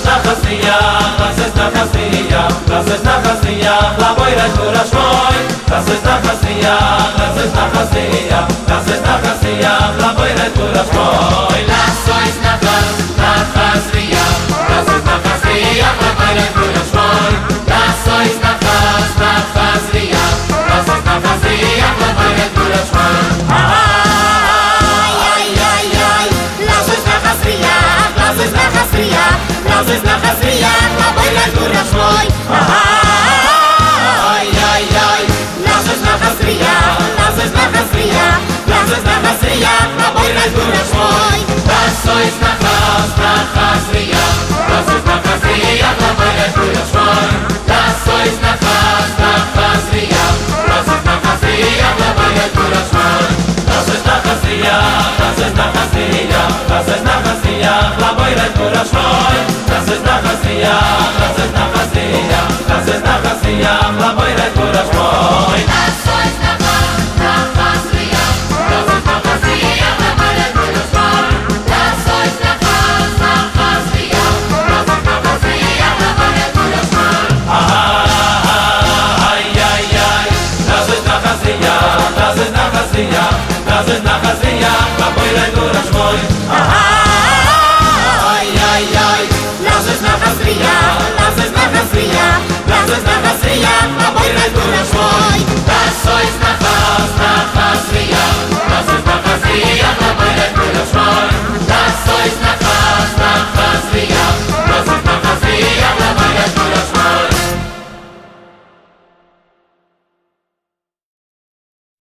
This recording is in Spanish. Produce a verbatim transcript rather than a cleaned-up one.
es nachasriya, das es nachasriya, das es nachasriya, la boira es dura shmoy. Das es nachasriya, das es nachasriya, das es nachasriya, la boira es dura shmoy. Das es nachasriya, das es nachasriya, la boira es dura shmoy. Das es nachas, nachasriya, das es nachasriya, la boira es dura shmoy. Das ist nachasriya, la boira es dura shmoy. Ay, ay, ay. Das ist nachasriya, das ist nachasriya, das ist nachasriya, la boira es dura shmoy. Das ist nachas, nachasriya.